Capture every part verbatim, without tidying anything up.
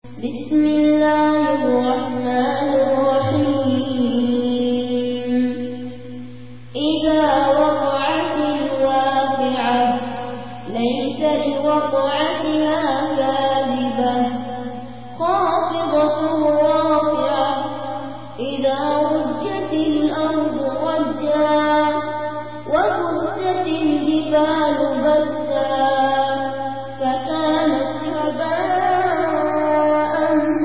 بسم الله الرحمن الرحيم إذا وقعت الواقعة ليس لوقعتها كاذبة خافضة رافعة إذا رجت الأرض رجا وبست الجبال بسا فكانت هباء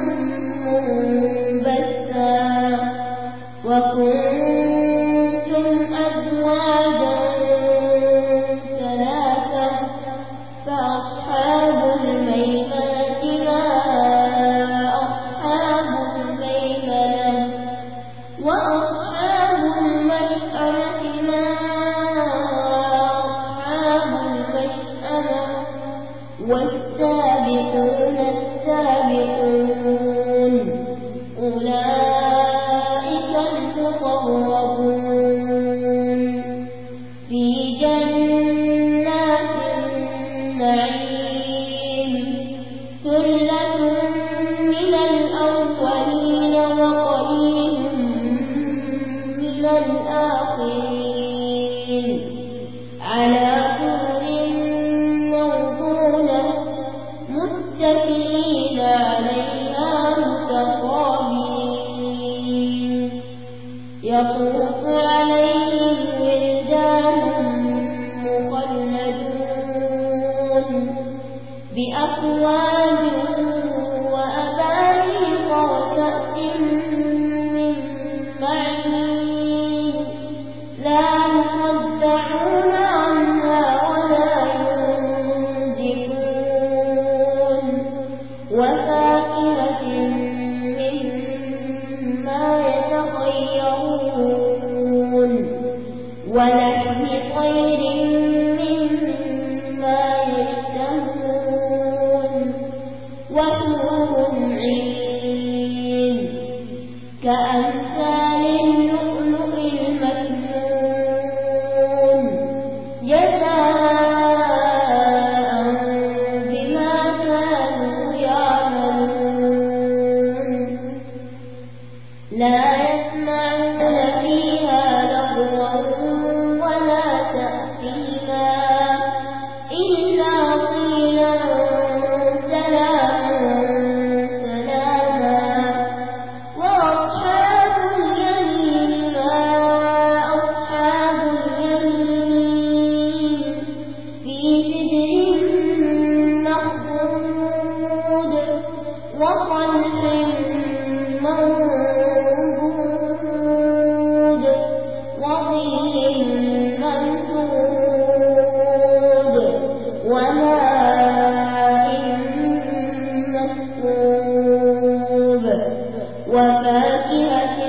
منبثا وكنتم أزواجا ثلاثة فأصحاب الميمنة ما أصحاب الميمنة وأصحاب المشأمة ما أصحاب المشأمة والسابقون السابقون أولئك المقربون في جنات النعيم ثلة من الأولين وقليل من الآخرين على سرر موضونة متكئين عليها متقابلين يطوف عليهم ولدان مخلدون بأكواب وأباريق وكأس من معين لا يصدعون عنها ولا ينزفون وفاكهة مما يتخيرون ولحم طير مما يشتهون وحور عين كأمثال اللؤلؤ المكنون جزاء بما كانوا يعملون لا يسمعون فيها لغوا ولا تأثيما إلا قيلا سلاما سلاما وأصحاب اليمين ما أصحاب اليمين في سدر مخضود وطلح منضود وظل ممدود وماء مسكوب وفاكهة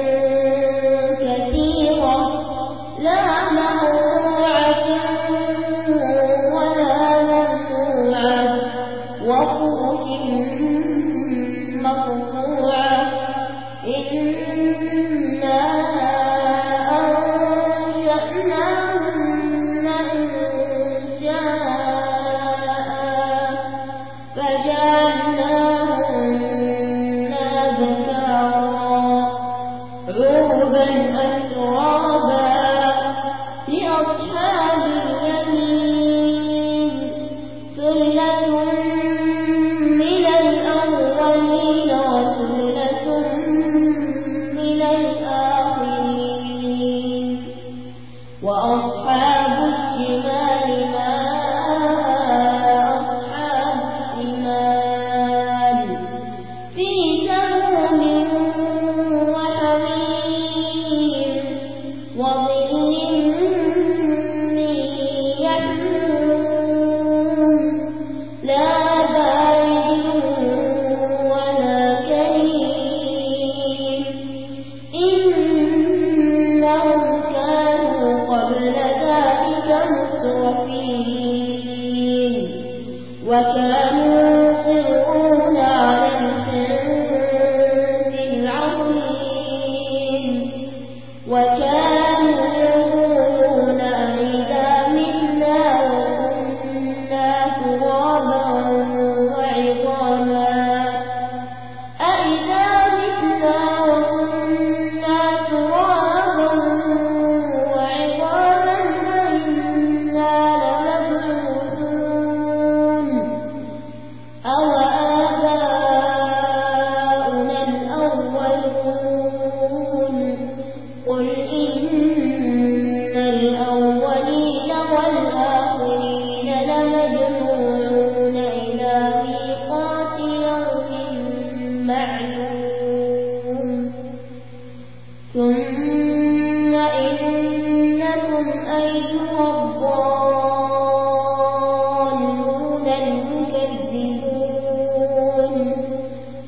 كثيرة لا مقطوعة ولا ممنوعة وفرش مرفوعة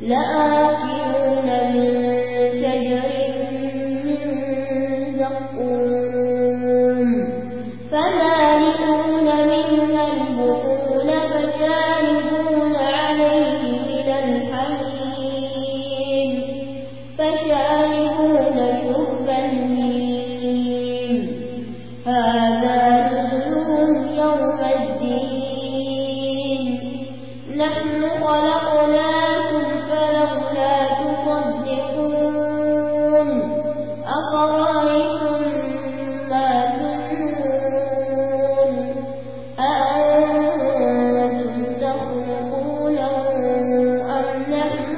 لآكلون من شجر من زقوم فمالئون منها البطون فشاربون عليه من الحميم فشاربون شرب الهيم هذا نزلهم يوم الدين نحن خلقناكم فلولا تصدقون أفرأيتم ما تمنون أأنتم تخلقونه أم نحن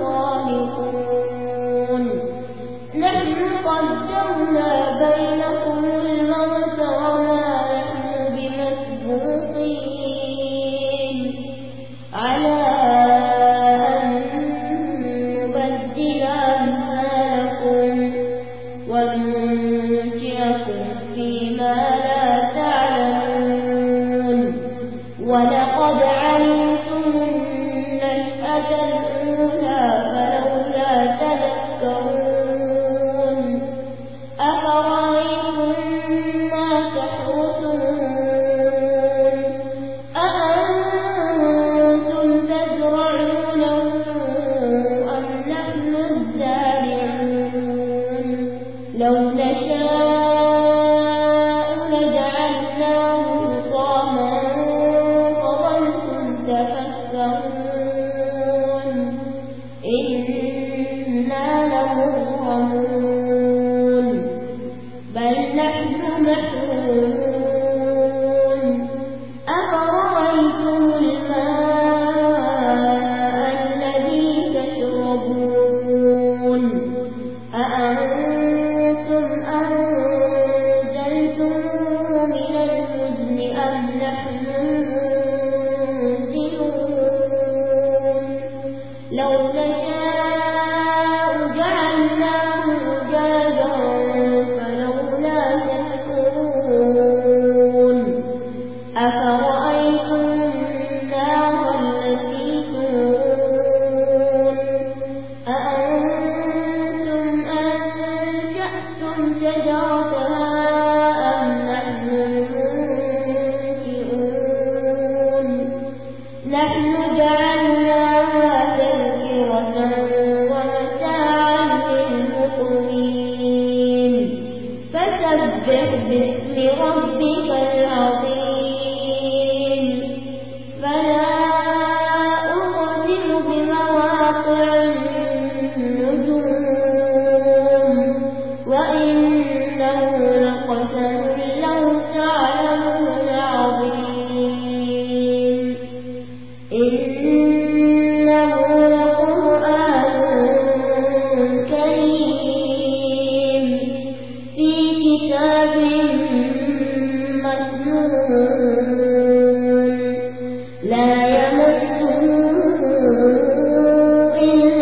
الخالقون نحن قدرنا بينكم الموت وما نحن بمسبوقين على أن نبدل أمثالكم وننشئكم فيما لا تعلمون ولقد علمتم النشأة الأولى فلولا تذكرون أفرأيتم ما تحرثون أأنتم تزرعونه أم نحن الزارعون لو نشاء لجعلناه حطاما فظلتم تفكرون إنا لمغرمون بل نحن محرومون أفرأيتم الماء الذي تشربون أأنتم أنزلتموه من المزن أم نحن المنزلون لو نشاء جعلناه أجاجا فلولا تشكرون أفرأيتم النار التي تورون أأنتم أنشأتم شجرتها أم نحن المنشئون نحن جعلناها تذكرة ومتاعا للمقوين فسبح باسم ربك العظيم فلا أقسم بمواقع النجوم وإنه لقسم لو تعلمون عظيم إنه لقرآن كريم في كتاب مكنون لا يمسه إلا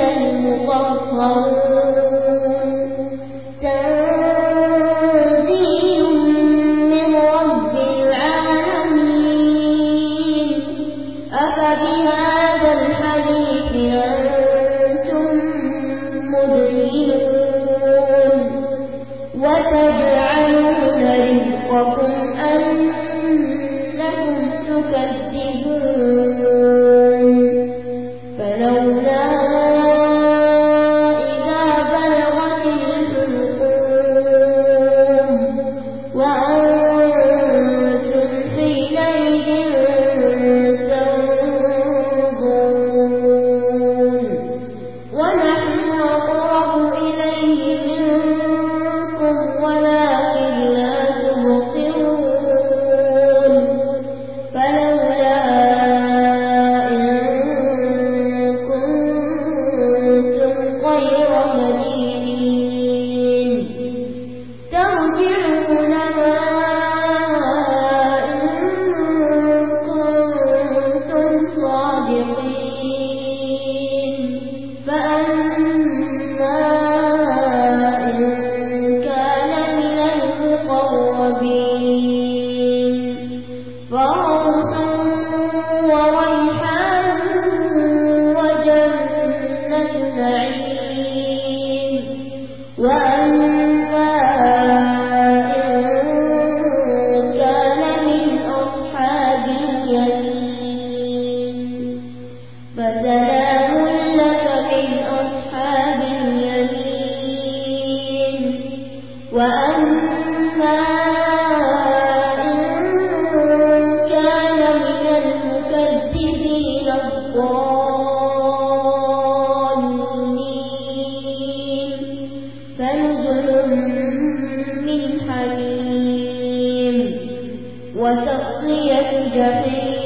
التصلية جحيم